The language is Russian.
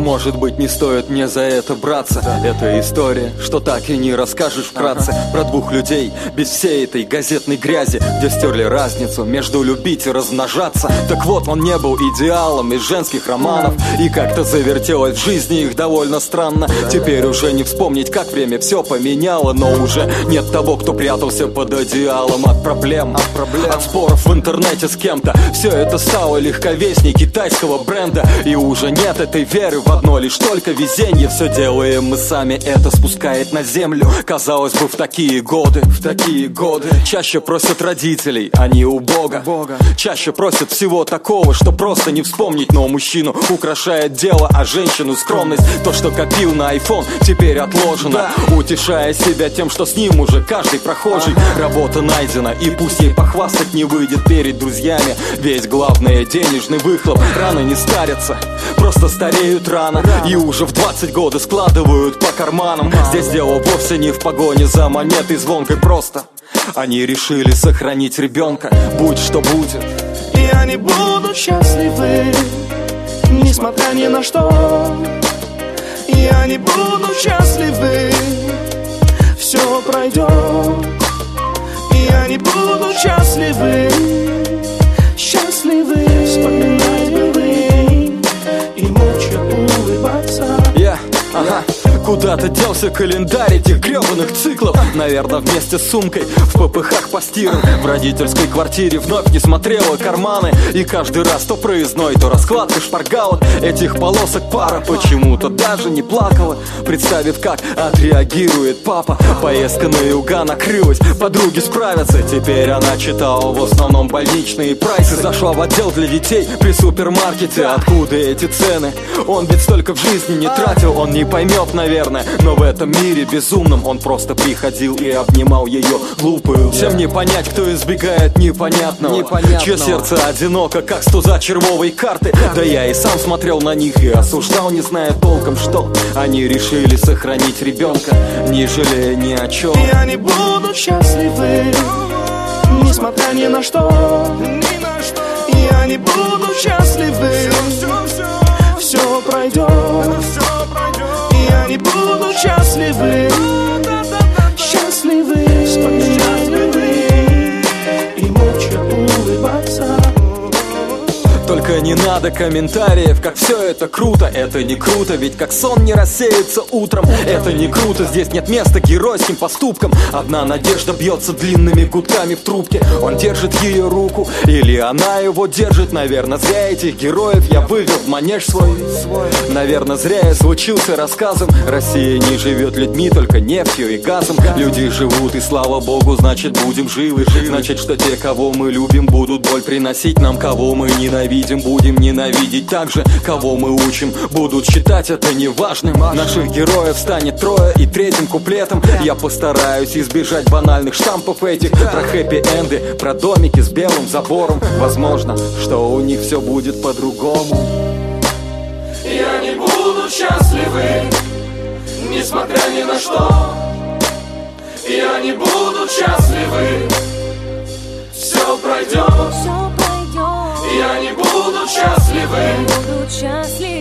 Может быть, не стоит мне за это браться. Это история, что так и не расскажешь вкратце. Про двух людей без всей этой газетной грязи, где стерли разницу между любить и размножаться. Так вот, он не был идеалом из женских романов, и как-то завертелось в жизни их довольно странно. Теперь уже не вспомнить, как время все поменяло, но уже нет того, кто прятался под одеялом от проблем, от споров в интернете с кем-то. Все это стало легковесней китайского бренда, и уже нет этой веры в одно лишь только везенье. Все делаем мы сами, это спускает на землю. Казалось бы, в такие годы чаще просят родителей, а не у Бога. Чаще просят всего такого, что просто не вспомнить. Но мужчину украшает дело, а женщину скромность. То, что копил на iPhone, теперь отложено, утешая себя тем, что с ним уже каждый прохожий. Работа найдена, и пусть ей похвастать не выйдет перед друзьями. Ведь главное — денежный выхлоп. Раны не старятся, просто стареют рано, и уже в 20 годы складывают по карманам. Здесь дело вовсе не в погоне за монетой звонкой, просто они решили сохранить ребенка, будь что будет. И они будут счастливы, несмотря ни на что. И они будут счастливы, все пройдет. И они будут счастливы, счастливы. Вспоминать былые и молча улыбаться. Куда-то делся календарь этих гребаных циклов. Наверное, вместе с сумкой в ППХ постиран. В родительской квартире вновь не смотрела карманы, и каждый раз то проездной, то раскладка шпаргалок. Этих полосок пара почему-то даже не плакала, представив, как отреагирует папа. Поездка на юга накрылась, подруги справятся. Теперь она читала в основном больничные прайсы. Зашла в отдел для детей при супермаркете. Откуда эти цены? Он ведь столько в жизни не тратил, он не поймет, наверное. Но в этом мире безумном он просто приходил и обнимал ее глупую. Всем не понять, кто избегает непонятного. Чье сердце одиноко, как с туза червовой карты. Да я и сам смотрел на них и осуждал, не зная толком, что они решили сохранить ребенка, не жалея ни о чем. И они будут счастливы, несмотря ни на что. И они будут счастливы, все пройдет. И они будут счастливы, счастливы. Вспоминать былые и молча улыбаться. Только не надо комментариев, как все это круто. Это не круто, ведь как сон не рассеется утром. Это не круто, здесь нет места геройским поступкам. Одна надежда бьется длинными гудками в трубке. Он держит ее руку, или она его держит. Наверное, зря этих героев я вывел в манеж свой. Наверное, зря я случился рассказом. Россия не живет людьми, только нефтью и газом. Люди живут, и слава богу, значит будем живы. Значит, что те, кого мы любим, будут боль приносить нам. Кого мы ненавидим, будем ненавидеть так же. Кого мы учим, будут считать это неважным. Наших героев станет трое, и третьим куплетом я постараюсь избежать банальных штампов этих. Про хэппи-энды, про домики с белым забором. Возможно, что у них все будет по-другому. И они будут счастливы, несмотря ни на что. И они будут счастливы, все пройдет. И они будут счастливы,